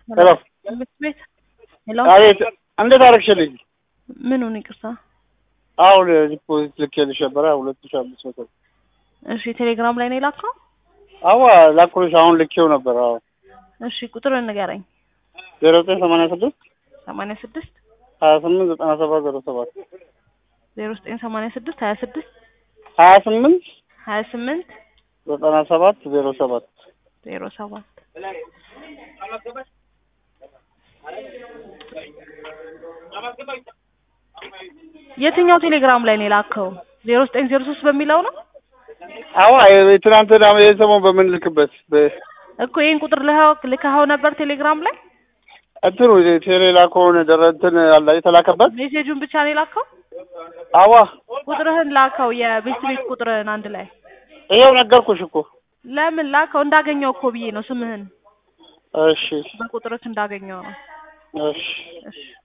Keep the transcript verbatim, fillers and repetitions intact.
ሄሎ ቤት ሄሎ አቤት እንዴት አደረግሽልኝ? ምኑን ይቅርታ? አሁን ዲፖዚት ልኬልሽ ነበር ሁለት ሺህ አምስት መቶ እሺ ቴሌግራም ላይ ነው የላከው? አዋ ላኩልሽ አሁን ልኬው ነበር። አዎ እሺ ቁጥሩን ንገረኝ። ዜሮ ዘጠኝ ሰማንያ ስድስት ሰማንያ ስድስት ሀያ ስምንት ዘጠና ሰባት ዜሮ ሰባት ዜሮ ዘጠኝ ሰማንያ ስድስት ሀያ ስድስት ሀያ ስምንት ሀያ ስምንት ዘጠና ሰባት ዜሮ ሰባት ዜሮ ሰባት የትኛው ቴሌግራም ላይ ነው የላከው? ዜሮ ዘጠኝ ዜሮ ሶስት በሚለው ነው? አዋ ትናንት የሰሞን በምንልክበት እኮ ይሄን ቁጥር ልካው ልካው ነበር ቴሌግራም ላይ እንትኑ ቴሌላኮን ደረንትን አላ የተላከበት ሜሴጁን ብቻ ነው የላከው? አዋ ቁጥርህን ላከው የቤት ቤት ቁጥርህን አንድ ላይ ይሄው ነገርኩሽ እኮ። ለምን ላከው? እንዳገኘው እኮ ብዬ ነው ስምህን እሺ በቁጥርህ እንዳገኘው ነው። እሺ እሺ